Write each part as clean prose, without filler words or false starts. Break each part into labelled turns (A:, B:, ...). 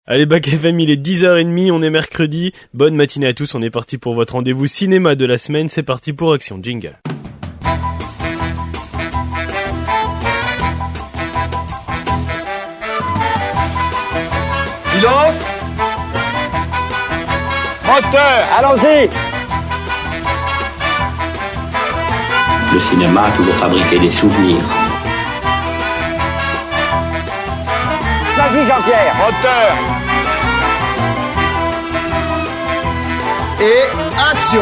A: Allez, Bac FM, il est 10h30, on est mercredi. Bonne matinée à tous, on est parti pour votre rendez-vous cinéma de la semaine. C'est parti pour Action Jingle.
B: Silence! Moteur!
C: Allons-y!
D: Le cinéma a toujours fabriqué des souvenirs.
C: Vas-y Jean-Pierre!
B: Moteur! Et action!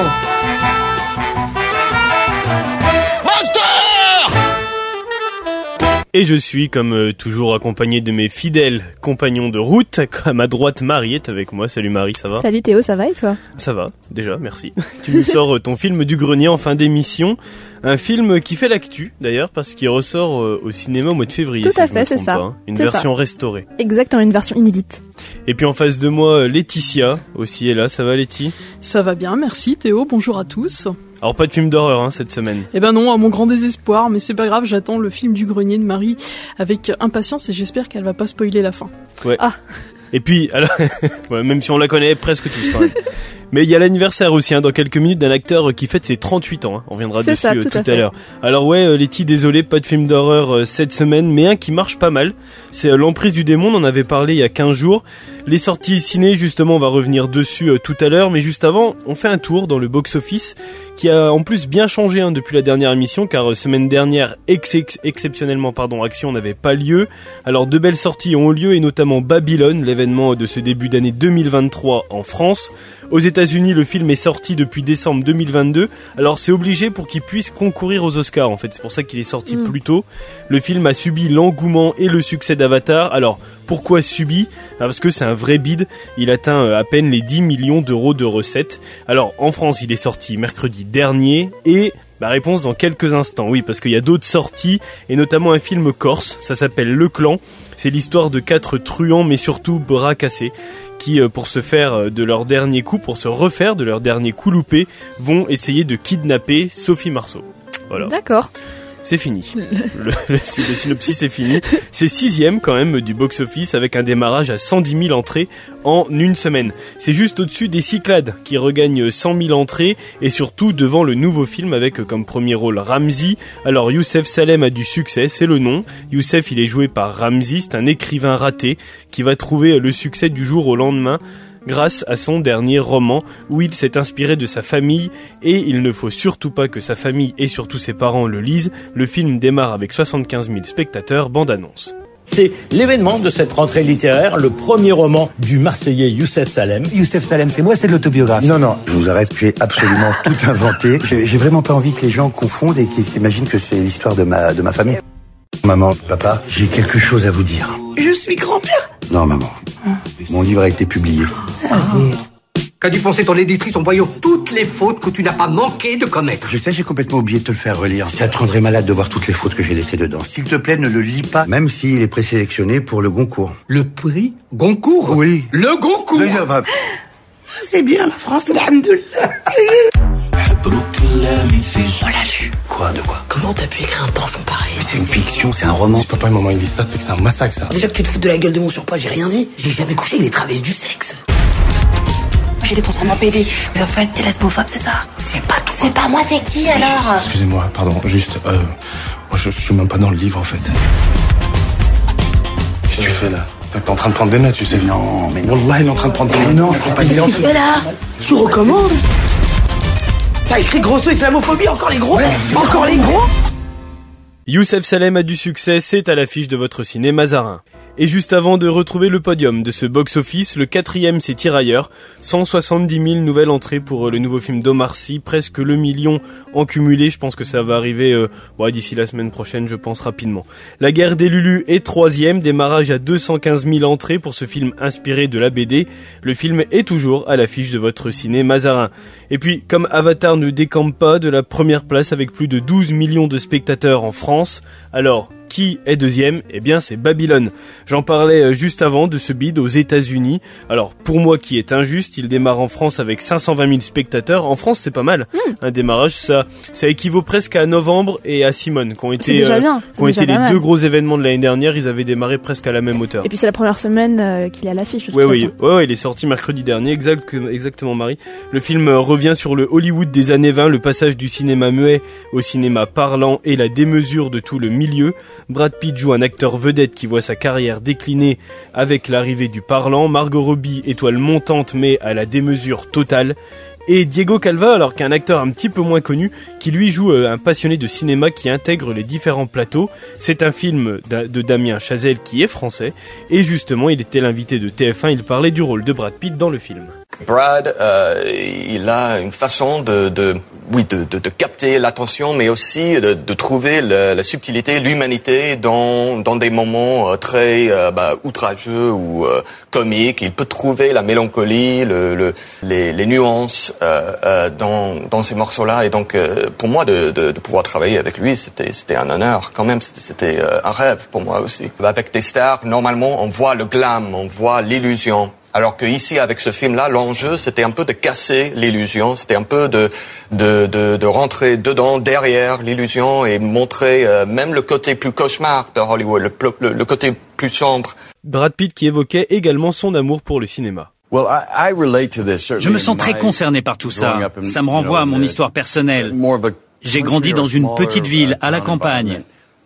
A: Et je suis, comme toujours, accompagné de mes fidèles compagnons de route. À ma droite, Marie est avec moi. Salut Marie, ça va?
E: Salut Théo, ça va et toi?
A: Ça va, déjà, merci. Tu nous sors ton film du grenier en fin d'émission. Un film qui fait l'actu, d'ailleurs, parce qu'il ressort au cinéma au mois de février.
E: Tout
A: si
E: à
A: je
E: fait,
A: me
E: c'est
A: trompe
E: ça.
A: pas, hein. Une
E: C'est
A: version
E: ça.
A: restaurée.
E: Exactement, une version inédite.
A: Et puis en face de moi, Laetitia aussi est là. Ça va, Laetitia?
F: Ça va bien, merci Théo, bonjour à tous.
A: Alors pas de film d'horreur cette semaine.
F: Eh ben non, à mon grand désespoir, mais c'est pas grave, j'attends le film du grenier de Marie avec impatience et j'espère qu'elle va pas spoiler la fin.
A: Ouais.
E: Ah.
A: Et puis, alors, ouais, même si on la connaît presque tous quand même. Mais il y a l'anniversaire aussi, dans quelques minutes, d'un acteur qui fête ses 38 ans. On reviendra
E: C'est
A: dessus
E: ça,
A: tout
E: tout à
A: à
E: fait.
A: l'heure. Alors ouais, Letty, désolé, pas de film d'horreur cette semaine, mais un qui marche pas mal. C'est L'Emprise du démon, on en avait parlé il y a 15 jours. Les sorties ciné, justement, on va revenir dessus tout à l'heure. Mais juste avant, on fait un tour dans le box-office, qui a en plus bien changé depuis la dernière émission, car semaine dernière, exceptionnellement, Action n'avait pas lieu. Alors deux belles sorties ont eu lieu, et notamment Babylone, l'événement de ce début d'année 2023 en France. Aux États-Unis, le film est sorti depuis décembre 2022. Alors c'est obligé pour qu'il puisse concourir aux Oscars, en fait. C'est pour ça qu'il est sorti plus tôt. Le film a subi l'engouement et le succès d'Avatar. Alors pourquoi subi? Parce que c'est un vrai bide. Il atteint à peine les 10 millions d'euros de recettes. Alors en France, il est sorti mercredi dernier et réponse dans quelques instants. Oui, parce qu'il y a d'autres sorties et notamment un film corse. Ça s'appelle Le Clan. C'est l'histoire de 4 truands, mais surtout bras cassés, qui, pour se faire de leur dernier coup, pour se refaire de leur dernier coup loupé, vont essayer de kidnapper Sophie Marceau. Voilà.
E: D'accord.
A: C'est fini. Le synopsis est fini. C'est 6e quand même du box-office avec un démarrage à 110 000 entrées en une semaine. C'est juste au-dessus des Cyclades qui regagnent 100 000 entrées et surtout devant le nouveau film avec comme premier rôle Ramzy. Alors Youssef Salem a du succès, c'est le nom. Youssef, il est joué par Ramzy, c'est un écrivain raté qui va trouver le succès du jour au lendemain grâce à son dernier roman où il s'est inspiré de sa famille et il ne faut surtout pas que sa famille et surtout ses parents le lisent. Le film démarre avec 75 000 spectateurs, bande-annonce.
G: C'est l'événement de cette rentrée littéraire, le premier roman du Marseillais Youssef Salem. Youssef Salem, c'est moi, c'est de l'autobiographie.
H: Non, je vous arrête, j'ai absolument tout inventé. J'ai vraiment pas envie que les gens confondent et qu'ils s'imaginent que c'est l'histoire de ma famille. Maman, papa, j'ai quelque chose à vous dire.
C: Je suis grand-père.
H: Non, maman. Mon livre a été publié.
I: Qu'a dû penser ton éditrice en voyant toutes les fautes que tu n'as pas manqué de commettre?
H: Je sais, j'ai complètement oublié de te le faire relire. Ça te rendrait malade de voir toutes les fautes que j'ai laissées dedans. S'il te plaît, ne le lis pas, même s'il est présélectionné pour le Goncourt.
I: Le prix Goncourt?
H: Oui.
I: Le Goncourt?
C: C'est bien la France, alhamdoulilah. On l'a lu.
H: Quoi, de quoi?
C: Comment t'as pu écrire un torchon pareil?
H: C'est une fiction, c'est un roman.
B: Si papa et maman ils disent ça, c'est que c'est un massacre ça.
C: Déjà que tu te fous de la gueule de mon surpoids, j'ai rien dit. J'ai jamais couché avec des travestis du sexe. J'ai des transformés en PD. Mais en fait, t'es lesbophobe, c'est ça? C'est pas toi. C'est pas moi, c'est qui alors?
B: Excusez-moi, pardon, juste, moi je suis même pas dans le livre en fait. Qu'est-ce que tu fais là? T'es en train de prendre des notes, tu sais.
H: Non, mais non.
B: Wallah, il est en train de prendre des notes.
H: Mais non, je prends pas des notes.
C: Mais là, tu recommences? T'as écrit grosso islamophobie, encore les gros? Encore les gros?
A: Youssef Salem a du succès, c'est à l'affiche de votre ciné Mazarin. Et juste avant de retrouver le podium de ce box-office, le 4e c'est Tirailleurs, 170 000 nouvelles entrées pour le nouveau film d'Omar Sy, presque le million en cumulé, je pense que ça va arriver d'ici la semaine prochaine, je pense rapidement. La guerre des Lulus est 3e, démarrage à 215 000 entrées pour ce film inspiré de la BD. Le film est toujours à l'affiche de votre ciné Mazarin. Et puis, comme Avatar ne décampe pas de la première place avec plus de 12 millions de spectateurs en France, alors Qui est deuxième? Eh bien, c'est Babylone. J'en parlais juste avant de ce bid aux États-Unis. Alors, pour moi qui est injuste, il démarre en France avec 520 000 spectateurs. En France, c'est pas mal. Un démarrage, ça équivaut presque à Novembre et à Simone, qui ont été, les deux gros événements de l'année dernière. Ils avaient démarré presque à la même hauteur.
E: Et puis c'est la première semaine qu'il est à l'affiche.
A: Oui, il est sorti mercredi dernier, exactement Marie. Le film revient sur le Hollywood des années 20, le passage du cinéma muet au cinéma parlant et la démesure de tout le milieu. Brad Pitt joue un acteur vedette qui voit sa carrière décliner avec l'arrivée du parlant. Margot Robbie, étoile montante mais à la démesure totale. Et Diego Calva, alors qu'un acteur un petit peu moins connu, qui lui joue un passionné de cinéma qui intègre les différents plateaux. C'est un film de Damien Chazelle qui est français. Et justement, il était l'invité de TF1, il parlait du rôle de Brad Pitt dans le film.
J: Brad, il a une façon de capter l'attention, mais aussi de trouver la subtilité, l'humanité dans des moments très outrageux ou comiques. Il peut trouver la mélancolie, les nuances dans ces morceaux-là. Et donc, pour moi, de pouvoir travailler avec lui, c'était un honneur quand même. C'était un rêve pour moi aussi. Avec des stars, normalement, on voit le glam, on voit l'illusion. Alors que ici, avec ce film-là, l'enjeu, c'était un peu de casser l'illusion, c'était un peu de rentrer dedans, derrière l'illusion et montrer même le côté plus cauchemar de Hollywood, le côté plus sombre.
A: Brad Pitt qui évoquait également son amour pour le cinéma.
K: Je me sens très concerné par tout ça. Ça me renvoie à mon histoire personnelle. J'ai grandi dans une petite ville, à la campagne.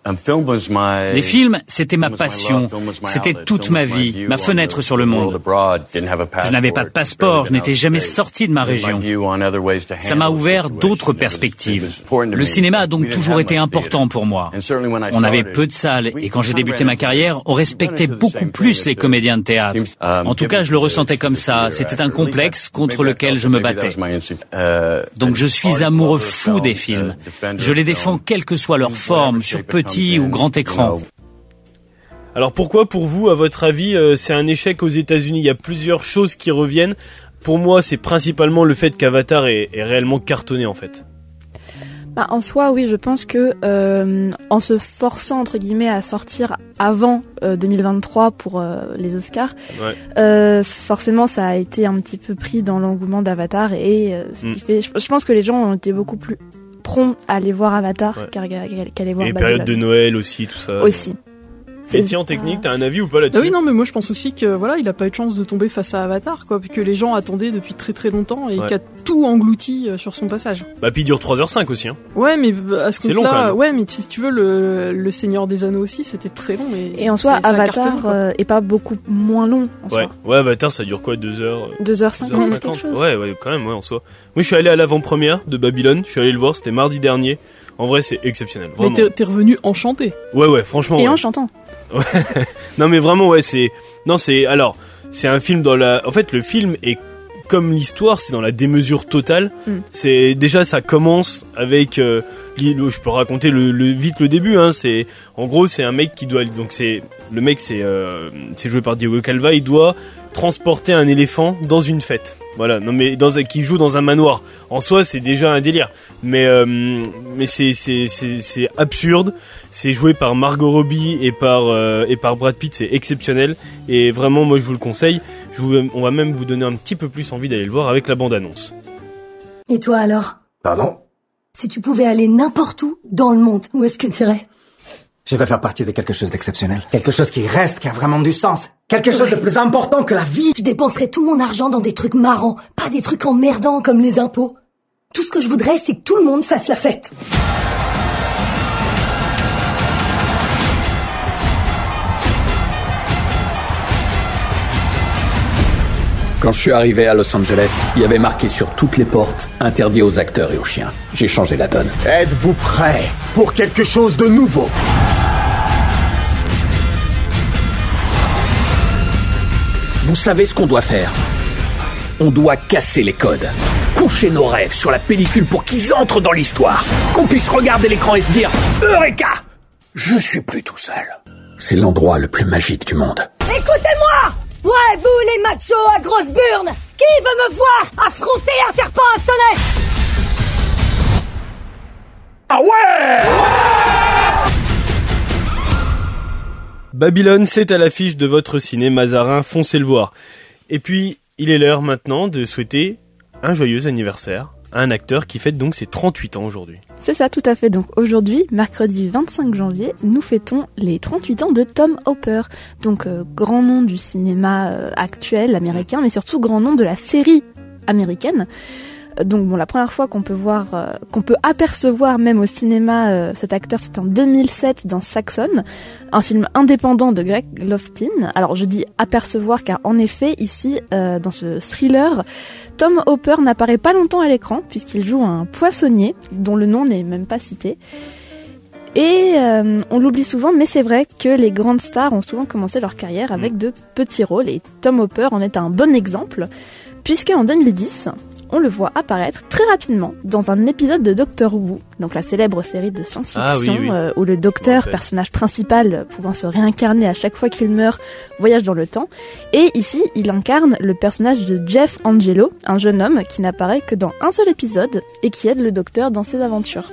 K: Les films, c'était ma passion, c'était toute ma vie, ma fenêtre sur le monde. Je n'avais pas de passeport, je n'étais jamais sorti de ma région. Ça m'a ouvert d'autres perspectives. Le cinéma a donc toujours été important pour moi. On avait peu de salles et quand j'ai débuté ma carrière, on respectait beaucoup plus les comédiens de théâtre. En tout cas, je le ressentais comme ça, c'était un complexe contre lequel je me battais. Donc je suis amoureux fou des films. Je les défends quelle que soit leur forme, sur petit ou grand écran.
A: Alors pourquoi, pour vous, à votre avis, c'est un échec aux États-Unis? Il y a plusieurs choses qui reviennent. Pour moi, c'est principalement le fait qu'Avatar est réellement cartonné en fait.
E: En soi, oui, je pense que en se forçant entre guillemets à sortir avant 2023 pour les Oscars, forcément, ça a été un petit peu pris dans l'engouement d'Avatar et ce qui fait, je pense que les gens ont été beaucoup plus prompt à aller voir Avatar qu'aller voir Babylone.
A: Et période de Noël aussi, tout ça.
E: Aussi.
A: Et tiens, en technique, t'as un avis ou pas là-dessus?
F: Oui, non, mais moi je pense aussi que voilà, il a pas eu de chance de tomber face à Avatar, quoi, que les gens attendaient depuis très très longtemps et qui a tout englouti sur son passage.
A: Puis il dure 3h05 aussi, hein.
F: Ouais, mais à ce compte-là,
A: ouais,
F: mais si tu veux, le Seigneur des Anneaux aussi, c'était très long.
E: Et en soi, Avatar est pas beaucoup moins long. En soi.
A: Ouais, Avatar, ça dure quoi, 2h?
E: 2h50, quelque chose.
A: Ouais, quand même, en soi. Moi, je suis allé à l'avant-première de Babylone, je suis allé le voir, c'était mardi dernier. En vrai, c'est exceptionnel. Vraiment.
F: Mais t'es revenu enchanté.
A: Ouais, franchement.
E: Et en chantant.
A: Non, mais vraiment, c'est un film en fait, le film est comme l'histoire, c'est dans la démesure totale. C'est déjà, ça commence avec je peux raconter vite le début, hein. C'est en gros, c'est un mec qui doit, donc c'est joué par Diego Calva, il doit transporter un éléphant dans une fête. Voilà, non mais qui joue dans un manoir. En soi, c'est déjà un délire. Mais c'est absurde. C'est joué par Margot Robbie et par Brad Pitt, c'est exceptionnel. Et vraiment, moi, je vous le conseille. On va même vous donner un petit peu plus envie d'aller le voir avec la bande-annonce.
L: Et toi alors?
H: Pardon?
L: Si tu pouvais aller n'importe où dans le monde, où est-ce que tu irais?
M: Je vais faire partie de quelque chose d'exceptionnel. Quelque chose qui reste, qui a vraiment du sens. Quelque chose de plus important que la vie.
L: Je dépenserais tout mon argent dans des trucs marrants, pas des trucs emmerdants comme les impôts. Tout ce que je voudrais, c'est que tout le monde fasse la fête.
N: Quand je suis arrivé à Los Angeles, il y avait marqué sur toutes les portes « Interdit aux acteurs et aux chiens ». J'ai changé la donne.
M: Êtes-vous prêts pour quelque chose de nouveau?
N: Vous savez ce qu'on doit faire? On doit casser les codes. Coucher nos rêves sur la pellicule pour qu'ils entrent dans l'histoire. Qu'on puisse regarder l'écran et se dire « Eureka ! Je suis plus tout seul ». C'est l'endroit le plus magique du monde.
L: Écoutez-moi! Ouais, vous les machos à grosse burne! Qui veut me voir affronter un serpent à sonnette?
N: Ah ouais!
A: Babylone, c'est à l'affiche de votre ciné Mazarin, foncez le voir. Et puis, il est l'heure maintenant de souhaiter un joyeux anniversaire à un acteur qui fête donc ses 38 ans aujourd'hui.
E: C'est ça, tout à fait. Donc aujourd'hui, mercredi 25 janvier, nous fêtons les 38 ans de Tom Hopper. Donc grand nom du cinéma actuel américain, mais surtout grand nom de la série américaine. Donc bon, la première fois qu'on peut apercevoir même au cinéma cet acteur, c'est en 2007 dans Saxon, un film indépendant de Greg Loftin. Alors je dis apercevoir car en effet ici dans ce thriller, Tom Hopper n'apparaît pas longtemps à l'écran puisqu'il joue un poissonnier dont le nom n'est même pas cité. Et on l'oublie souvent, mais c'est vrai que les grandes stars ont souvent commencé leur carrière avec de petits rôles et Tom Hopper en est un bon exemple puisque en 2010, on le voit apparaître très rapidement dans un épisode de Doctor Who, donc la célèbre série de science-fiction où le docteur, personnage principal pouvant se réincarner à chaque fois qu'il meurt, voyage dans le temps. Et ici, il incarne le personnage de Jeff Angelo, un jeune homme qui n'apparaît que dans un seul épisode et qui aide le docteur dans ses aventures.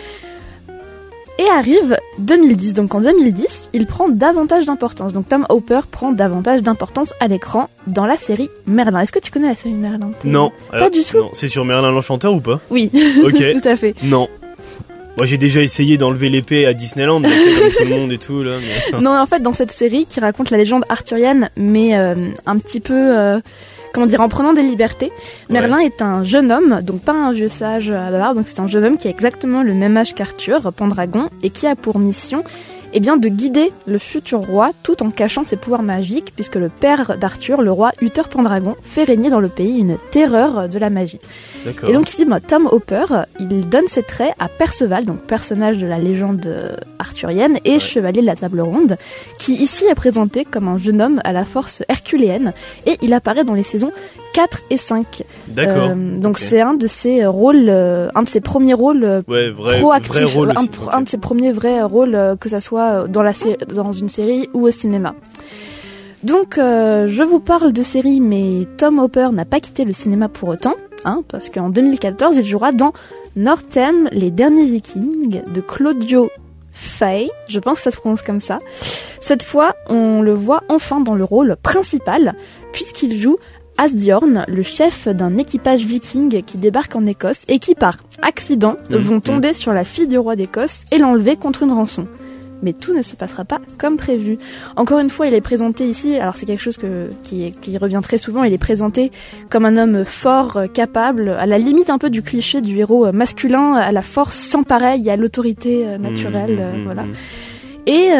E: Et arrive 2010. Donc en 2010, il prend davantage d'importance. Donc Tom Hopper prend davantage d'importance à l'écran dans la série Merlin. Est-ce que tu connais la série Merlin ?
A: Non.
E: Pas du tout.
A: Non. C'est sur Merlin l'Enchanteur ou pas ?
E: Oui,
A: ok.
E: Tout à fait.
A: Non. Moi j'ai déjà essayé d'enlever l'épée à Disneyland, comme tout le monde et tout là. Mais...
E: Non, en fait dans cette série qui raconte la légende arthurienne, mais un petit peu... en prenant des libertés. Merlin est un jeune homme, donc pas un vieux sage à la barbe, donc c'est un jeune homme qui a exactement le même âge qu'Arthur, Pendragon, et qui a pour mission de guider le futur roi tout en cachant ses pouvoirs magiques, puisque le père d'Arthur, le roi Uther Pendragon, fait régner dans le pays une terreur de la magie.
A: D'accord.
E: Et donc ici, Tom Hopper, il donne ses traits à Perceval, donc personnage de la légende arthurienne et chevalier de la table ronde, qui ici est présenté comme un jeune homme à la force herculéenne, et il apparaît dans les saisons 4 et 5.
A: D'accord.
E: Donc c'est un de ses rôles, un de ses premiers rôles proactifs, un de ses premiers vrais rôles, que ça soit dans une série ou au cinéma. Donc je vous parle de série, mais Tom Hopper n'a pas quitté le cinéma pour autant, parce qu'en 2014 il jouera dans Northam, les derniers Vikings de Claudio Fay, je pense que ça se prononce comme ça. Cette fois, on le voit enfin dans le rôle principal, puisqu'il joue Asbjorn, le chef d'un équipage viking qui débarque en Écosse et qui, par accident, vont tomber sur la fille du roi d'Écosse et l'enlever contre une rançon. Mais tout ne se passera pas comme prévu. Encore une fois, il est présenté ici, alors c'est quelque chose qui revient très souvent, il est présenté comme un homme fort, capable, à la limite un peu du cliché du héros masculin, à la force sans pareil et à l'autorité naturelle, voilà. Et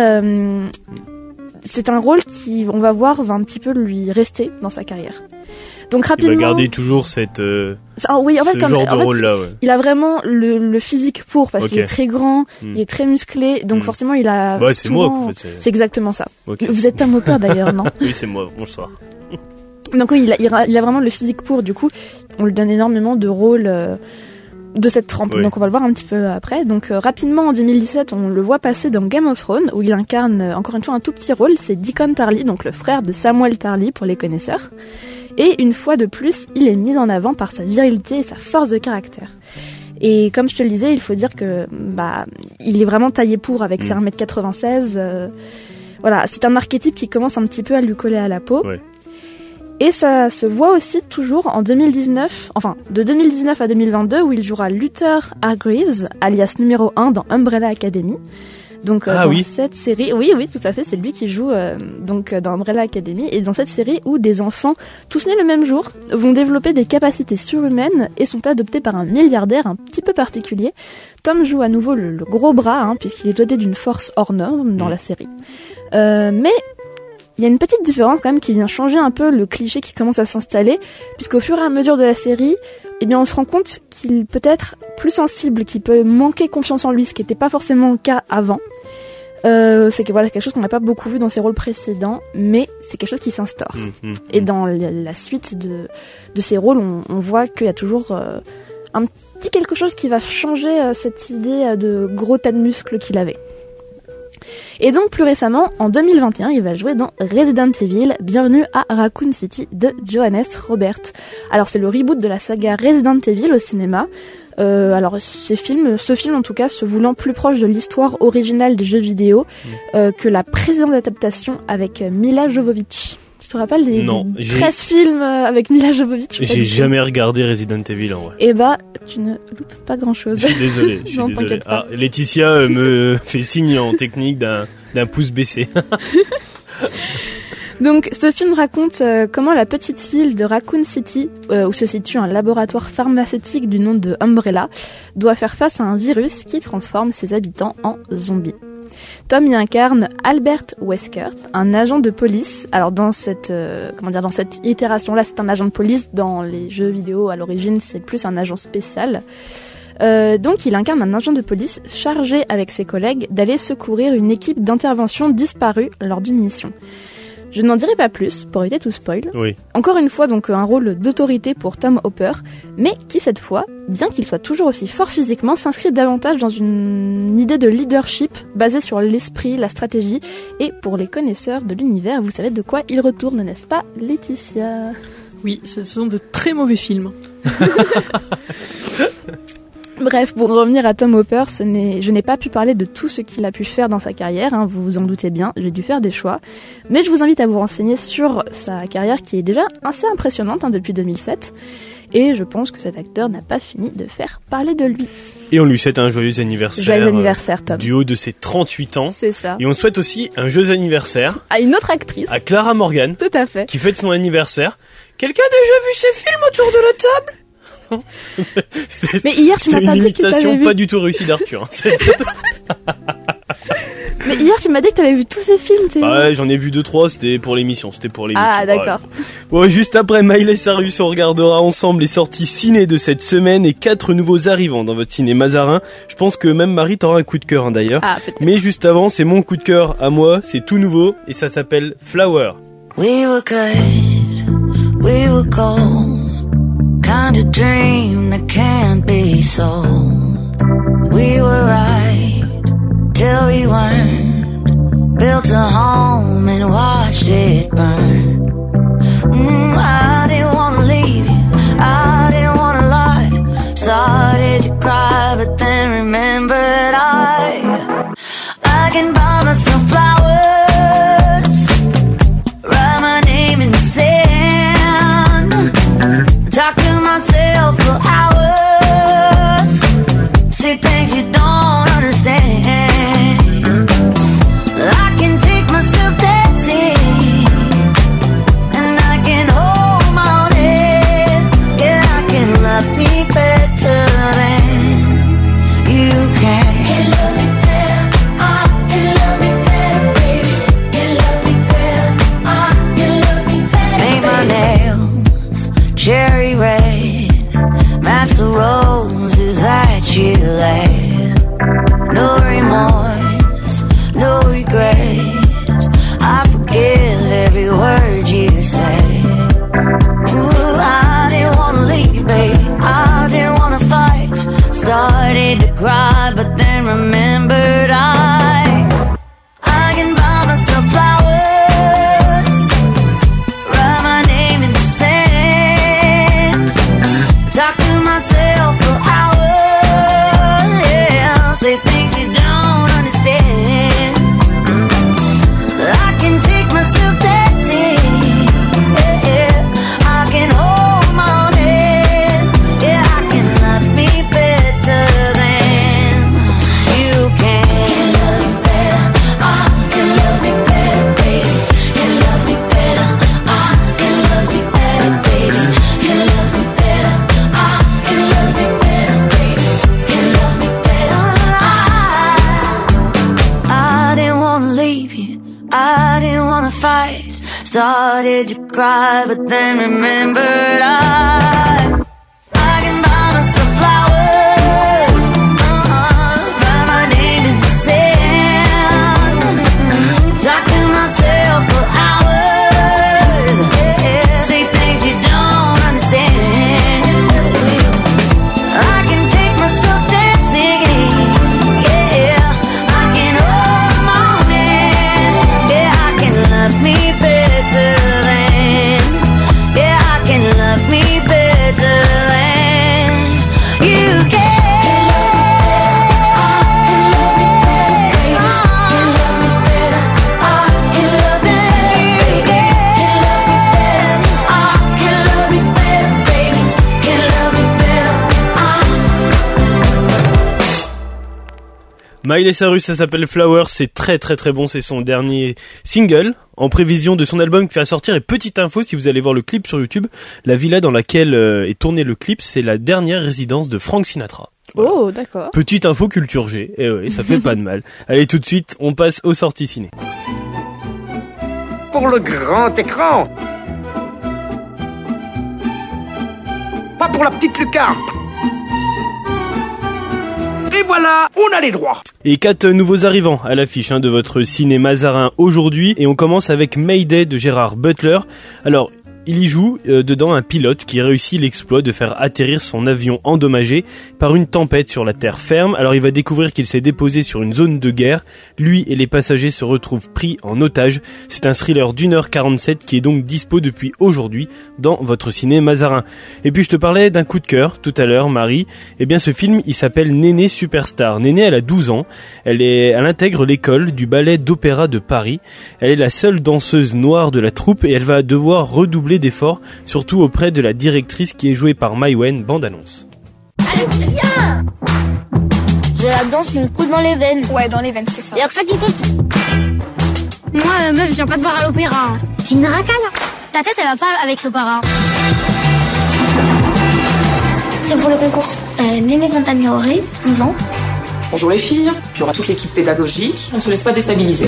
E: c'est un rôle qui, on va voir, va un petit peu lui rester dans sa carrière. Donc rapidement,
A: il va garder toujours cette
E: oui, en fait,
A: rôle-là. Ouais.
E: Il a vraiment le physique pour, parce qu'il est très grand, il est très musclé, donc forcément il a.
A: Ouais, c'est moi. En fait,
E: c'est exactement ça.
A: Okay.
E: Vous êtes Tom Hopper d'ailleurs, non ?
A: Oui, c'est moi. Bonsoir.
E: Donc oui, il a vraiment le physique pour. Du coup, on lui donne énormément de rôles de cette trempe. Oui. Donc on va le voir un petit peu après. Donc rapidement en 2017, on le voit passer dans Game of Thrones, où il incarne encore une fois un tout petit rôle. C'est Deacon Tarly, donc le frère de Samuel Tarly pour les connaisseurs. Et une fois de plus, il est mis en avant par sa virilité et sa force de caractère. Et comme je te le disais, il faut dire que il est vraiment taillé pour, avec ses 1m96. Voilà, c'est un archétype qui commence un petit peu à lui coller à la peau. Ouais. Et ça se voit aussi toujours en 2019, enfin de 2019 à 2022, où il jouera Luther Hargreaves, alias numéro 1 dans Umbrella Academy. Donc cette série, oui, tout à fait, c'est lui qui joue dans Umbrella Academy, et dans cette série où des enfants, tous nés le même jour, vont développer des capacités surhumaines et sont adoptés par un milliardaire un petit peu particulier. Tom joue à nouveau le gros bras, puisqu'il est doté d'une force hors norme dans la série. Mais il y a une petite différence quand même qui vient changer un peu le cliché qui commence à s'installer, puisqu'au fur et à mesure de la série, on se rend compte qu'il peut être plus sensible, qu'il peut manquer confiance en lui, ce qui n'était pas forcément le cas avant. C'est quelque chose qu'on n'a pas beaucoup vu dans ses rôles précédents, mais c'est quelque chose qui s'instaure. Et dans la suite de ses rôles, on voit qu'il y a toujours un petit quelque chose qui va changer cette idée de gros tas de muscles qu'il avait. Et donc plus récemment, en 2021, il va jouer dans Resident Evil, Bienvenue à Raccoon City de Johannes Robert. Alors c'est le reboot de la saga Resident Evil au cinéma. Alors ce film en tout cas se voulant plus proche de l'histoire originale des jeux vidéo que la précédente adaptation avec Mila Jovovich. Tu te rappelles des 13 films avec Mila Jovovich?
A: J'ai jamais regardé Resident Evil en vrai.
E: Eh bah, tu ne loupes pas grand chose.
A: Je suis désolé. Ah, Laetitia me fait signe en technique d'un pouce baissé.
E: Donc, ce film raconte comment la petite ville de Raccoon City, où se situe un laboratoire pharmaceutique du nom de Umbrella, doit faire face à un virus qui transforme ses habitants en zombies. Tom y incarne Albert Wesker, un agent de police. Alors dans cette itération-là, c'est un agent de police. Dans les jeux vidéo, à l'origine, c'est plus un agent spécial. Donc il incarne un agent de police chargé avec ses collègues d'aller secourir une équipe d'intervention disparue lors d'une mission. Je n'en dirai pas plus pour éviter tout spoil.
A: Oui.
E: Encore une fois, donc un rôle d'autorité pour Tom Hopper, mais qui cette fois, bien qu'il soit toujours aussi fort physiquement, s'inscrit davantage dans une idée de leadership basée sur l'esprit, la stratégie, et pour les connaisseurs de l'univers, vous savez de quoi il retourne, n'est-ce pas, Laetitia?
F: Oui, ce sont de très mauvais films.
E: Bref, pour revenir à Tom Hopper, je n'ai pas pu parler de tout ce qu'il a pu faire dans sa carrière, hein, vous vous en doutez bien, j'ai dû faire des choix. Mais je vous invite à vous renseigner sur sa carrière qui est déjà assez impressionnante depuis 2007. Et je pense que cet acteur n'a pas fini de faire parler de lui.
A: Et on lui souhaite un joyeux anniversaire.
E: Joyeux anniversaire, Tom.
A: Du haut de ses 38 ans.
E: C'est ça.
A: Et on souhaite aussi un joyeux anniversaire
E: à une autre actrice.
A: À Clara Morgan.
E: Tout à fait.
A: Qui fête son anniversaire. Quelqu'un a déjà vu ces films autour de la table?
E: Mais hier tu m'as pas dit que t'avais vu.
A: Pas du tout réussie d'Arthur.
E: Mais hier tu m'as dit que t'avais vu tous ces films.
A: Ouais, j'en ai vu 2-3. C'était pour l'émission.
E: Ah d'accord.
A: Ouais. Bon, juste après Miley Cyrus, on regardera ensemble les sorties ciné de cette semaine et 4 nouveaux arrivants dans votre ciné Mazarin. Je pense que même Marie t'aura un coup de cœur d'ailleurs.
E: Ah, peut-être.
A: Mais juste avant, c'est mon coup de cœur à moi. C'est tout nouveau et ça s'appelle Flower.
O: We were good, we were gold. Kind of dream that can't be sold. We were right till we weren't. Built a home and watched it burn. I didn't wanna leave you, I didn't wanna lie. Started to cry but then remembered I can buy myself flowers, write my name in the sand, talk to myself for hours, say things you don't understand. I can take myself dancing, and I can hold my own head. Yeah, I can love me better than you can. Can love me better, I can love me better, baby. Can love me better, I can love me better. Make my nails cherry red, match the roses that you laid. No remorse, no regret, I forgive every word you say. Ooh, I didn't wanna leave you, babe, I didn't wanna fight. Started to cry, but then remembered I can buy myself flowers, write my name in the sand, talk to myself for hours, yeah, say things you don't understand. I can take myself dancing, yeah, I can hold my own head, yeah, I can love me better than you can. Can love me better, I can love me better, baby. Can love me better, I can love me better, baby. Can love me better, I can love me better, baby. Can love me better, I didn't wanna leave you, I didn't wanna fight. Started to cry, but then remembered I can buy myself flowers, write my name in the sand, talk to myself for hours, yeah, say things you don't understand. I can take myself dancing, yeah, I can hold my own hand, yeah, I can love me better than, yeah, I can love me better.
A: Miley Cyrus, ça s'appelle Flower, c'est très très très bon, c'est son dernier single en prévision de son album qui va sortir. Et petite info, si vous allez voir le clip sur YouTube, la villa dans laquelle est tourné le clip, c'est la dernière résidence de Frank Sinatra. Voilà.
E: Oh, d'accord.
A: Petite info culture G, et ouais, ça fait pas de mal. Allez, tout de suite, on passe aux sorties ciné.
I: Pour le grand écran, pas pour la petite lucarne. Et voilà, on a les droits.
A: Et 4 nouveaux arrivants à l'affiche de votre ciné Mazarin aujourd'hui. Et on commence avec Mayday de Gérard Butler. Alors, il y joue dedans un pilote qui réussit l'exploit de faire atterrir son avion endommagé par une tempête sur la terre ferme. Alors il va découvrir qu'il s'est déposé sur une zone de guerre. Lui et les passagers se retrouvent pris en otage. C'est un thriller d'1h47 qui est donc dispo depuis aujourd'hui dans votre ciné Mazarin. Et puis je te parlais d'un coup de cœur tout à l'heure, Marie. Eh bien ce film, il s'appelle Néné Superstar. Néné, elle a 12 ans. Elle intègre l'école du ballet d'opéra de Paris. Elle est la seule danseuse noire de la troupe et elle va devoir redoubler d'efforts, surtout auprès de la directrice qui est jouée par Maïwenn, bande-annonce.
P: Allez, viens! J'ai la danse qui me coule dans les veines.
Q: Ouais, dans les veines, c'est ça.
P: Y'a que ça qui compte. Moi, meuf, je viens pas te voir à l'opéra. C'est une racaille. Ta tête, elle va pas avec l'opéra. C'est pour le concours. Néné Fontaniori, 12 ans.
Q: Bonjour les filles. Il y aura toute l'équipe pédagogique. On ne se laisse pas déstabiliser.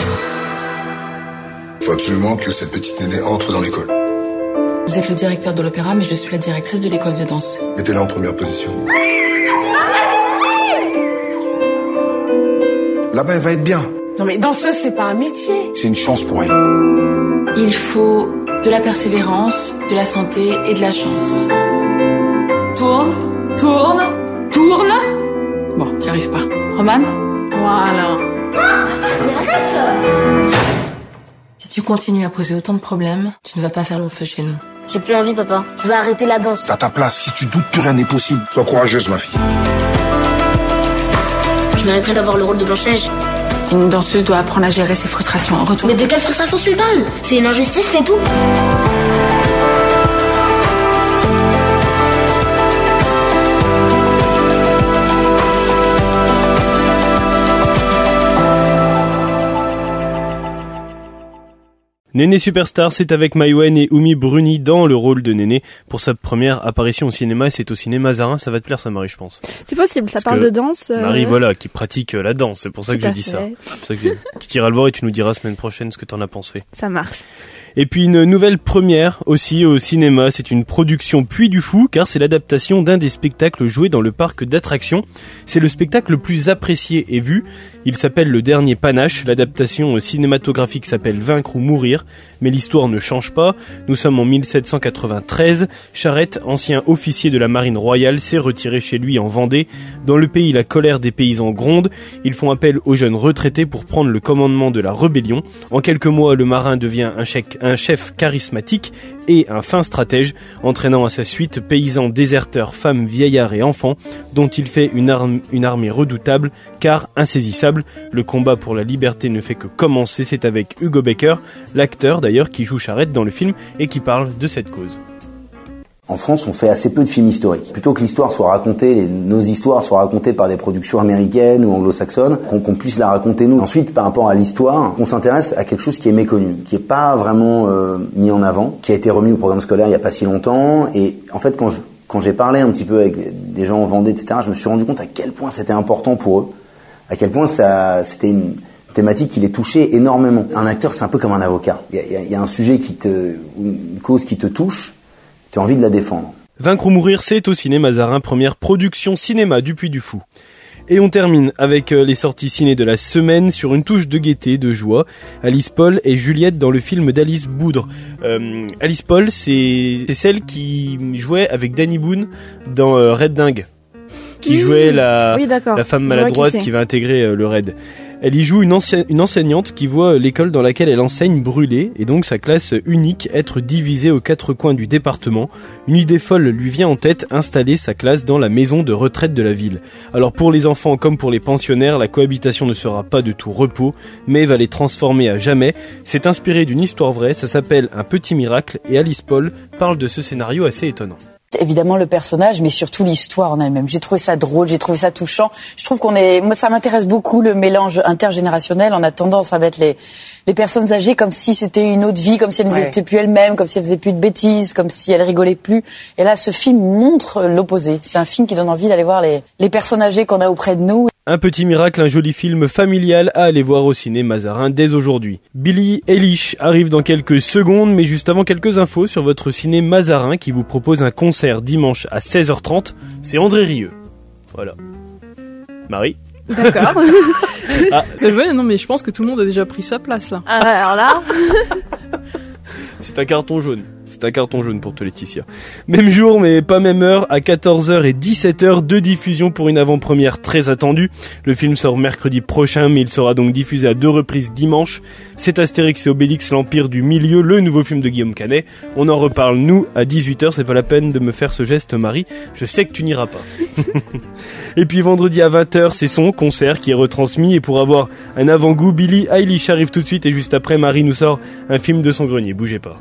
B: Il faut absolument que cette petite Néné entre dans l'école.
Q: Vous êtes le directeur de l'opéra, mais je suis la directrice de l'école de danse.
B: Mettez-la en première position. Là-bas, elle va être bien.
Q: Non mais danseuse, c'est pas un métier.
B: C'est une chance pour elle.
Q: Il faut de la persévérance, de la santé et de la chance. Tourne, tourne, tourne. Bon, t'y arrives pas. Romane ? Voilà. Si tu continues à poser autant de problèmes, tu ne vas pas faire long feu chez nous.
P: J'ai plus envie, papa. Je vais arrêter la danse.
B: T'as ta place. Si tu doutes que rien n'est possible, sois courageuse, ma fille.
P: Je mériterais d'avoir le rôle de Blanche-Neige.
Q: Une danseuse doit apprendre à gérer ses frustrations. Retourne.
P: Mais de quelle frustration tu parles ? C'est une injustice, c'est tout.
A: Néné Superstar, c'est avec Maïwenn et Oumi Bruni dans le rôle de Néné pour sa première apparition au cinéma. C'est au ciné Mazarin, ça va te plaire ça, Marie, je pense.
E: C'est possible, ça parle de danse.
A: Marie, voilà, qui pratique la danse, c'est pour ça que je dis ça. C'est pour ça que tu iras le voir et tu nous diras semaine prochaine ce que t'en as pensé.
E: Ça marche.
A: Et puis une nouvelle première aussi au cinéma, c'est une production Puy du Fou, car c'est l'adaptation d'un des spectacles joués dans le parc d'attractions. C'est le spectacle le plus apprécié et vu. Il s'appelle Le Dernier Panache. L'adaptation cinématographique s'appelle Vaincre ou Mourir, mais l'histoire ne change pas. Nous sommes en 1793. Charette, ancien officier de la marine royale, s'est retiré chez lui en Vendée. Dans le pays, la colère des paysans gronde. Ils font appel aux jeunes retraités pour prendre le commandement de la rébellion. En quelques mois, le marin devient un chef charismatique et un fin stratège, entraînant à sa suite paysans, déserteurs, femmes, vieillards et enfants, dont il fait une armée redoutable, car insaisissable. Le combat pour la liberté ne fait que commencer. C'est avec Hugo Becker, l'acteur d'ailleurs qui joue Charette dans le film et qui parle de cette cause.
R: En France, on fait assez peu de films historiques. Plutôt que l'histoire soit racontée, nos histoires soient racontées par des productions américaines ou anglo-saxonnes, qu'on puisse la raconter nous. Ensuite, par rapport à l'histoire, on s'intéresse à quelque chose qui est méconnu, qui est pas vraiment mis en avant, qui a été remis au programme scolaire il y a pas si longtemps. Et en fait, quand j'ai parlé un petit peu avec des gens en Vendée, etc., je me suis rendu compte à quel point c'était important pour eux, à quel point c'était une thématique qui les touchait énormément. Un acteur, c'est un peu comme un avocat. Il y a un sujet une cause qui te touche. Tu as envie de la défendre.
A: Vaincre ou Mourir, c'est au ciné Mazarin, première production cinéma du Puy du Fou. Et on termine avec les sorties ciné de la semaine sur une touche de gaieté, de joie. Alice Paul et Juliette dans le film d'Alice Boudre. Alice Paul, c'est celle qui jouait avec Danny Boone dans Red Dingue, qui jouait la femme maladroite qui va intégrer le Red. Elle y joue une enseignante qui voit l'école dans laquelle elle enseigne brûler et donc sa classe unique être divisée aux 4 coins du département. Une idée folle lui vient en tête, installer sa classe dans la maison de retraite de la ville. Alors pour les enfants comme pour les pensionnaires, la cohabitation ne sera pas de tout repos, mais va les transformer à jamais. C'est inspiré d'une histoire vraie, ça s'appelle Un petit miracle et Alice Paul parle de ce scénario assez étonnant.
S: Évidemment le personnage, mais surtout l'histoire en elle-même. J'ai trouvé ça drôle, j'ai trouvé ça touchant. Je trouve moi ça m'intéresse beaucoup le mélange intergénérationnel. On a tendance à mettre les personnes âgées comme si c'était une autre vie, comme si elles n'étaient plus elles-mêmes, comme si elles faisaient plus de bêtises, comme si elles rigolaient plus. Et là, ce film montre l'opposé. C'est un film qui donne envie d'aller voir les personnes âgées qu'on a auprès de nous.
A: Un petit miracle, un joli film familial à aller voir au ciné Mazarin dès aujourd'hui. Billie Eilish arrive dans quelques secondes, mais juste avant quelques infos sur votre ciné Mazarin qui vous propose un concert dimanche à 16h30. C'est André Rieu. Voilà. Marie ?
F: D'accord. Ouais, non, mais je pense que tout le monde a déjà pris sa place là.
E: Alors là...
A: C'est un carton jaune. C'est un carton jaune pour toi, Laetitia. Même jour, mais pas même heure, à 14h et 17h, de diffusion pour une avant-première très attendue. Le film sort mercredi prochain, mais il sera donc diffusé à 2 reprises dimanche. C'est Astérix et Obélix, l'Empire du Milieu, le nouveau film de Guillaume Canet. On en reparle, nous, à 18h. C'est pas la peine de me faire ce geste, Marie. Je sais que tu n'iras pas. Et puis vendredi à 20h, c'est son concert qui est retransmis. Et pour avoir un avant-goût, Billie Eilish arrive tout de suite. Et juste après, Marie nous sort un film de son grenier. Bougez pas.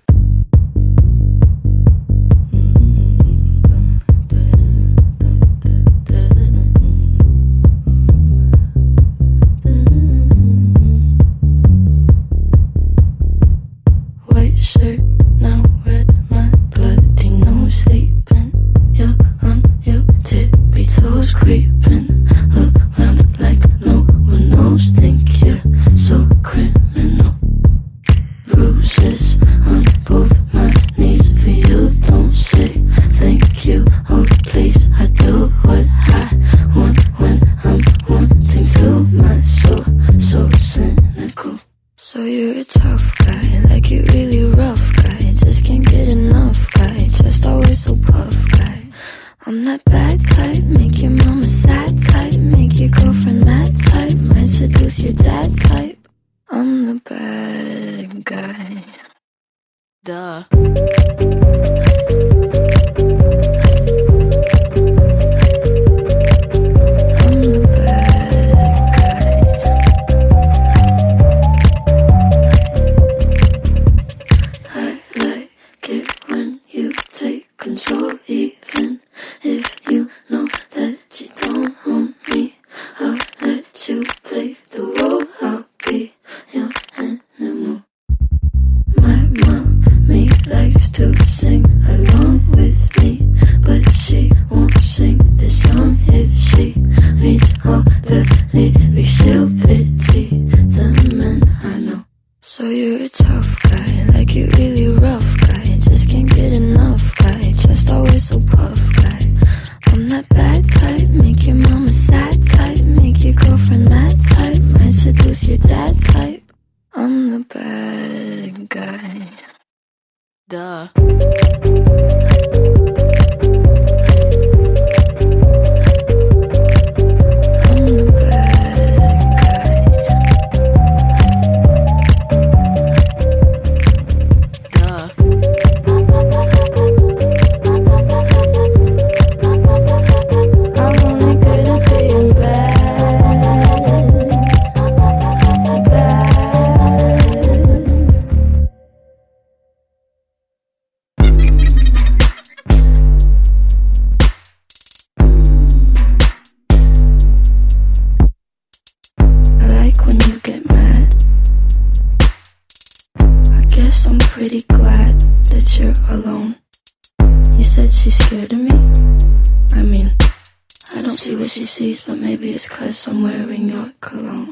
O: But maybe it's 'cause I'm wearing your cologne.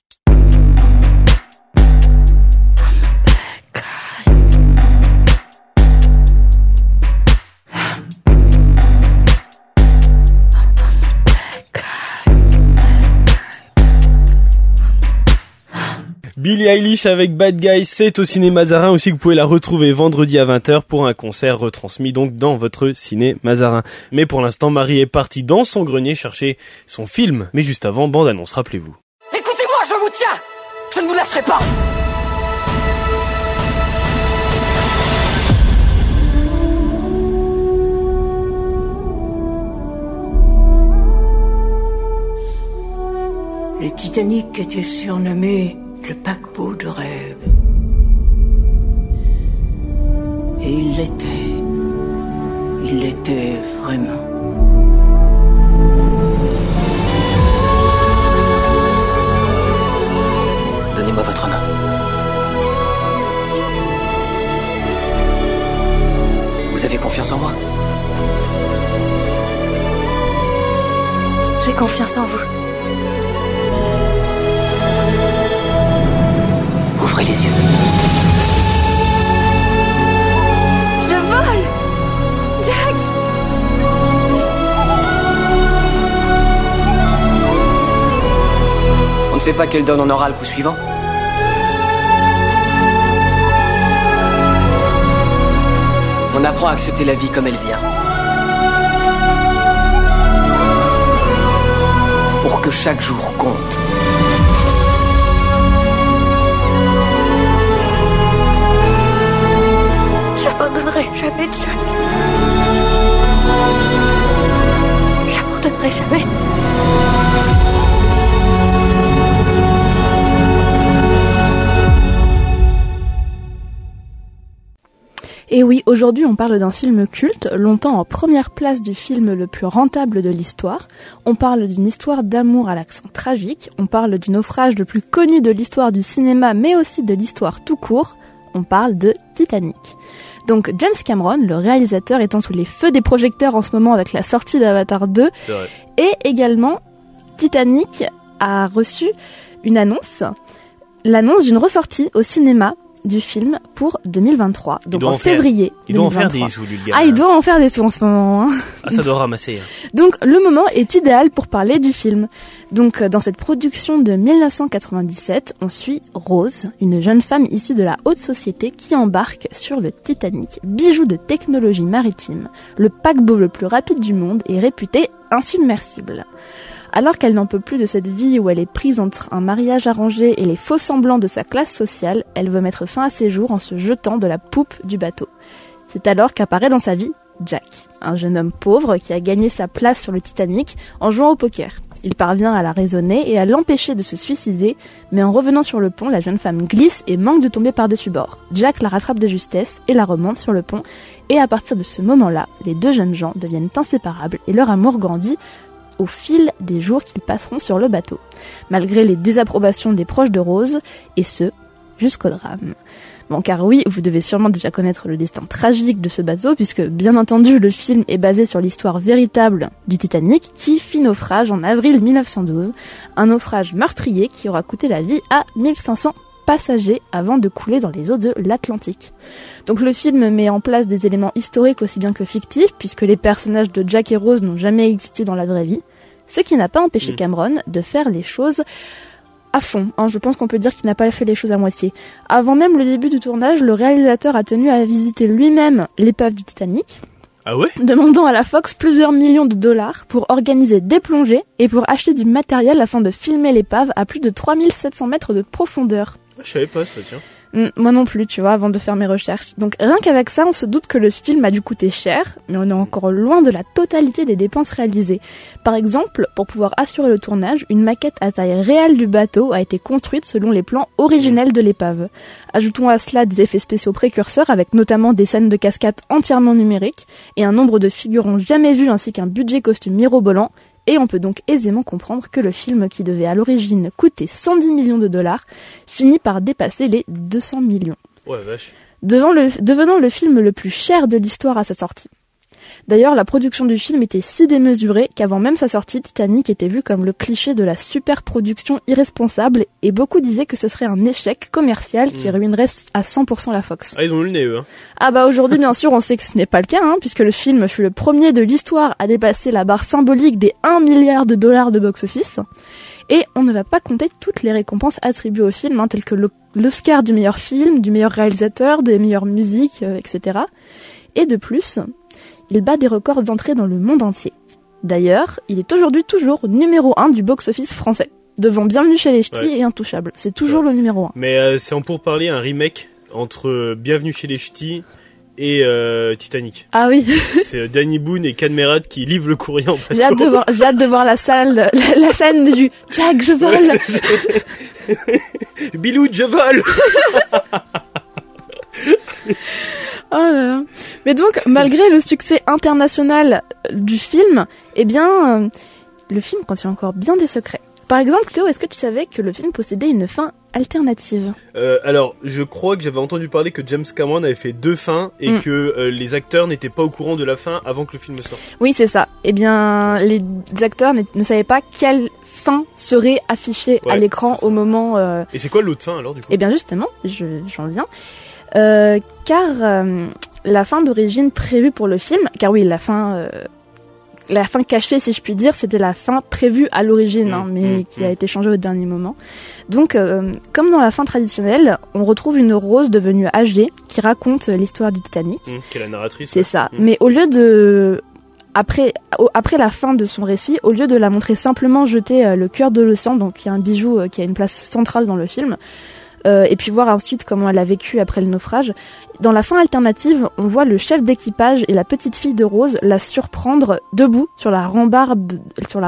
A: Billie Eilish avec Bad Guy, c'est au ciné Mazarin aussi, que vous pouvez la retrouver vendredi à 20h pour un concert retransmis donc dans votre ciné Mazarin. Mais pour l'instant, Marie est partie dans son grenier chercher son film. Mais juste avant, bande-annonce, rappelez-vous.
C: Écoutez-moi, je vous tiens! Je ne vous lâcherai pas!
T: Le Titanic était surnommé le paquebot de rêve. Et il l'était. Il l'était vraiment.
C: Donnez-moi votre main. Vous avez confiance en moi?
P: J'ai confiance en vous.
C: Ouvrez les yeux.
P: Je vole! Jack!
C: On ne sait pas quelle donne on aura le coup suivant. On apprend à accepter la vie comme elle vient. Pour que chaque jour compte.
P: J'abandonnerai jamais Jack. J'abandonnerai jamais.
E: Et oui, aujourd'hui on parle d'un film culte, longtemps en première place du film le plus rentable de l'histoire. On parle d'une histoire d'amour à l'accent tragique, on parle du naufrage le plus connu de l'histoire du cinéma, mais aussi de l'histoire tout court. On parle de Titanic. Donc James Cameron, le réalisateur, étant sous les feux des projecteurs en ce moment avec la sortie d'Avatar 2, et également Titanic a reçu une annonce, l'annonce d'une ressortie au cinéma du film pour 2023, donc en février 2023.
A: Il doit en faire des sous, lui, le gars.
E: Ah, il doit en faire des sous en ce moment. Hein.
A: Ah, ça doit ramasser.
E: Donc le moment est idéal pour parler du film. Donc dans cette production de 1997, on suit Rose, une jeune femme issue de la haute société qui embarque sur le Titanic, bijou de technologie maritime, le paquebot le plus rapide du monde et réputé insubmersible. Alors qu'elle n'en peut plus de cette vie où elle est prise entre un mariage arrangé et les faux semblants de sa classe sociale, elle veut mettre fin à ses jours en se jetant de la poupe du bateau. C'est alors qu'apparaît dans sa vie Jack, un jeune homme pauvre qui a gagné sa place sur le Titanic en jouant au poker. Il parvient à la raisonner et à l'empêcher de se suicider, mais en revenant sur le pont, la jeune femme glisse et manque de tomber par-dessus bord. Jack la rattrape de justesse et la remonte sur le pont, et à partir de ce moment-là, les deux jeunes gens deviennent inséparables et leur amour grandit au fil des jours qu'ils passeront sur le bateau, malgré les désapprobations des proches de Rose, et ce, jusqu'au drame. Bon, car oui, vous devez sûrement déjà connaître le destin tragique de ce bateau, puisque bien entendu le film est basé sur l'histoire véritable du Titanic, qui fit naufrage en avril 1912, un naufrage meurtrier qui aura coûté la vie à 1500 passagers avant de couler dans les eaux de l'Atlantique. Donc le film met en place des éléments historiques aussi bien que fictifs, puisque les personnages de Jack et Rose n'ont jamais existé dans la vraie vie, ce qui n'a pas empêché Cameron de faire les choses à fond. Je pense qu'on peut dire qu'il n'a pas fait les choses à moitié. Avant même le début du tournage, le réalisateur a tenu à visiter lui-même l'épave du Titanic,
A: ah ouais,
E: demandant à la Fox plusieurs millions de dollars pour organiser des plongées et pour acheter du matériel afin de filmer l'épave à plus de 3700 mètres de profondeur.
A: Je savais pas ça, tiens.
E: Moi non plus, tu vois, avant de faire mes recherches. Donc rien qu'avec ça, on se doute que le film a dû coûter cher, mais on est encore loin de la totalité des dépenses réalisées. Par exemple, pour pouvoir assurer le tournage, une maquette à taille réelle du bateau a été construite selon les plans originels de l'épave. Ajoutons à cela des effets spéciaux précurseurs, avec notamment des scènes de cascade entièrement numériques, et un nombre de figurants jamais vus ainsi qu'un budget costume mirobolant. Et on peut donc aisément comprendre que le film, qui devait à l'origine coûter 110 millions de dollars, finit par dépasser les 200 millions.
A: Ouais, vache.
E: Devenant le film le plus cher de l'histoire à sa sortie. D'ailleurs, la production du film était si démesurée qu'avant même sa sortie, Titanic était vu comme le cliché de la super production irresponsable, et beaucoup disaient que ce serait un échec commercial qui ruinerait à 100% la Fox.
A: Ah, ils ont eu le nez, eux.
E: Ah bah aujourd'hui, bien sûr, on sait que ce n'est pas le cas, puisque le film fut le premier de l'histoire à dépasser la barre symbolique des 1 milliard de dollars de box-office. Et on ne va pas compter toutes les récompenses attribuées au film, telles que l'Oscar du meilleur film, du meilleur réalisateur, des meilleures musiques, etc. Et de plus, il bat des records d'entrée dans le monde entier. D'ailleurs, il est aujourd'hui toujours numéro 1 du box-office français, devant Bienvenue chez les Ch'tis et Intouchable. C'est toujours le numéro 1.
A: Mais c'est en pourparler un remake entre Bienvenue chez les Ch'tis et Titanic.
E: Ah oui.
A: C'est Danny Boone et Cadmerat qui livrent le courrier en bateau.
E: J'ai hâte de voir la scène du Jack, je vole.
A: Ouais, Bilou, je vole.
E: Oh là là. Mais donc, malgré le succès international du film, eh bien, le film contient encore bien des secrets. Par exemple, Théo, est-ce que tu savais que le film possédait une fin alternative ?
A: Alors, je crois que j'avais entendu parler que James Cameron avait fait 2 fins et que les acteurs n'étaient pas au courant de la fin avant que le film sorte.
E: Oui, c'est ça. Eh bien, les acteurs ne savaient pas quelle fin serait affichée à l'écran au moment...
A: Et c'est quoi l'autre fin alors du coup ?
E: Eh bien, justement, j'en viens. Car la fin d'origine prévue pour le film, car oui, la fin cachée, si je puis dire, c'était la fin prévue à l'origine, mais qui a été changée au dernier moment. Donc, comme dans la fin traditionnelle, on retrouve une Rose devenue âgée qui raconte l'histoire du Titanic.
A: Qui est la narratrice.
E: C'est ça. Mais au lieu de... Après la fin de son récit, au lieu de la montrer simplement jeter le cœur de l'océan, donc qui est un bijou qui a une place centrale dans le film, et puis voir ensuite comment elle a vécu après le naufrage. Dans la fin alternative, on voit le chef d'équipage et la petite fille de Rose la surprendre debout sur la rambarde,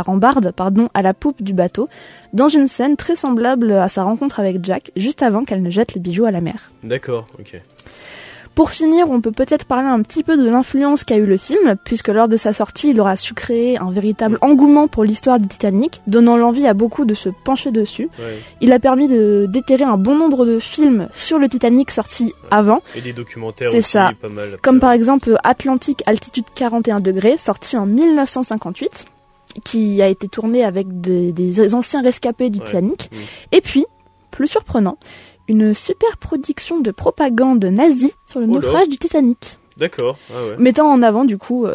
E: à la poupe du bateau, dans une scène très semblable à sa rencontre avec Jack, juste avant qu'elle ne jette le bijou à la mer.
A: D'accord, ok.
E: Pour finir, on peut peut-être parler un petit peu de l'influence qu'a eu le film, puisque lors de sa sortie, il aura su créer un véritable engouement pour l'histoire du Titanic, donnant l'envie à beaucoup de se pencher dessus. Ouais. Il a permis de déterrer un bon nombre de films sur le Titanic sortis avant.
A: Et des documentaires aussi, pas mal.
E: Comme par exemple Atlantique Altitude 41 degrés, sorti en 1958, qui a été tourné avec des anciens rescapés du Titanic. Et puis, plus surprenant, une super production de propagande nazie sur le naufrage du Titanic.
A: D'accord. Ah ouais.
E: Mettant en avant du coup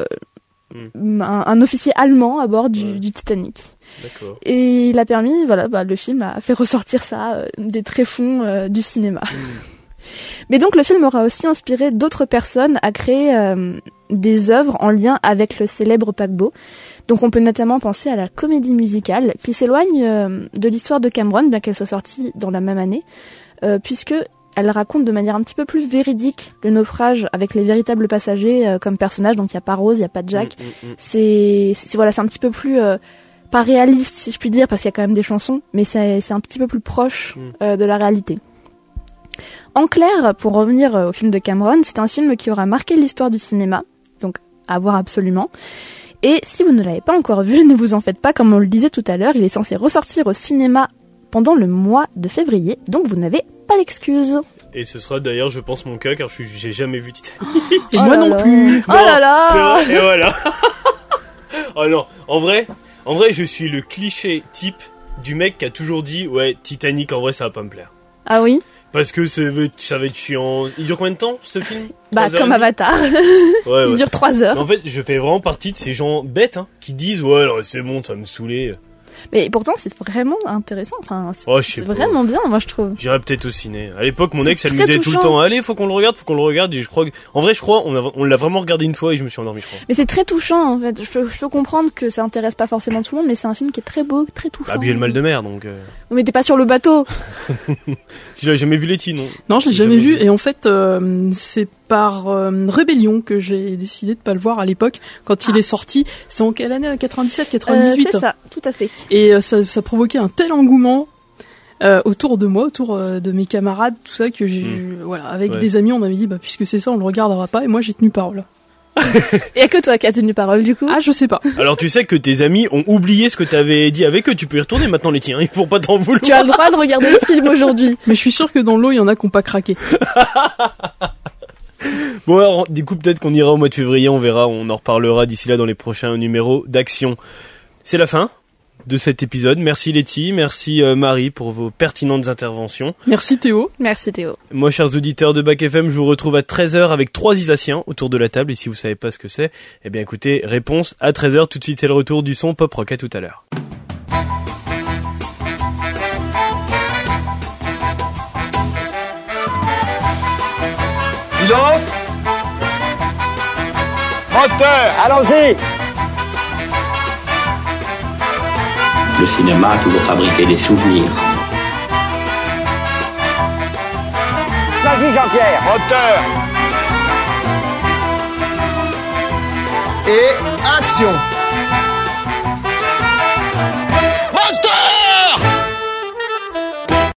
E: un officier allemand à bord du Titanic.
A: D'accord.
E: Et il a permis, le film a fait ressortir ça des tréfonds du cinéma. Mais donc le film aura aussi inspiré d'autres personnes à créer des œuvres en lien avec le célèbre paquebot. Donc on peut notamment penser à la comédie musicale qui s'éloigne de l'histoire de Cameron, bien qu'elle soit sortie dans la même année. Puisque elle raconte de manière un petit peu plus véridique le naufrage avec les véritables passagers comme personnages. Donc il y a pas Rose, il y a pas Jack. C'est un petit peu plus pas réaliste si je puis dire, parce qu'il y a quand même des chansons, mais c'est un petit peu plus proche de la réalité. En clair, pour revenir au film de Cameron, c'est un film qui aura marqué l'histoire du cinéma, donc à voir absolument. Et si vous ne l'avez pas encore vu, ne vous en faites pas, comme on le disait tout à l'heure, il est censé ressortir au cinéma pendant le mois de février, donc vous n'avez pas d'excuse.
A: Et ce sera d'ailleurs, je pense, mon cas, car j'ai jamais vu Titanic.
F: Et moi non plus.
E: Oh là là.
A: C'est vrai, et voilà. Oh non, en vrai, je suis le cliché type du mec qui a toujours dit, ouais, Titanic, en vrai, ça va pas me plaire.
E: Ah oui?
A: Parce que ça va être chiant. Il dure combien de temps, ce film?
E: Comme Avatar.
A: Ouais.
E: Il dure 3 heures.
A: En fait, je fais vraiment partie de ces gens bêtes, qui disent, ouais, alors c'est bon, ça va me saouler.
E: Mais pourtant, c'est vraiment intéressant. Enfin, c'est vraiment bien, moi, je trouve.
A: J'irais peut-être au ciné. À l'époque, mon ex, elle me disait tout le temps, allez, faut qu'on le regarde. Et je crois on l'a vraiment regardé une fois et je me suis endormi, je crois.
E: Mais c'est très touchant, en fait. Je peux comprendre que ça intéresse pas forcément tout le monde, mais c'est un film qui est très beau, très touchant.
A: Ah, puis j'ai le mal de mer, donc.
E: Mais t'es pas sur le bateau.
A: Tu l'as jamais vu, Letty, non?
F: Non, je l'ai jamais vu. Et en fait, c'est par rébellion que j'ai décidé de pas le voir à l'époque quand il est sorti. C'est en quelle année? 97, 98?
E: C'est ça, tout à fait.
F: Et ça provoquait un tel engouement autour de moi, autour de mes camarades, tout ça, que avec des amis, on avait dit, puisque c'est ça, on le regardera pas. Et moi, j'ai tenu parole.
E: Et que toi qui as tenu parole, du coup?
F: Ah, je sais pas.
A: Alors tu sais que tes amis ont oublié ce que t'avais dit avec eux, tu peux y retourner maintenant, les tiens, ils vont pas t'en vouloir.
E: Tu as le droit de regarder le film aujourd'hui.
F: Mais je suis sûr que dans l'eau, il y en a qui ont pas craqué.
A: Bon, alors, du coup, peut-être qu'on ira au mois de février, on verra, on en reparlera d'ici là dans les prochains numéros d'Action. C'est la fin de cet épisode. Merci Letty, merci Marie pour vos pertinentes interventions.
F: Merci Théo.
E: Merci Théo.
A: Moi, chers auditeurs de Bac FM, je vous retrouve à 13h avec 3 Isaciens autour de la table. Et si vous savez pas ce que c'est, eh bien écoutez, réponse à 13h. Tout de suite, c'est le retour du son pop rock. À tout à l'heure.
U: Silence. Moteur.
R: Allons-y.
D: Le cinéma a toujours fabriqué des souvenirs.
U: Vas-y Jean-Pierre. Moteur. Et action.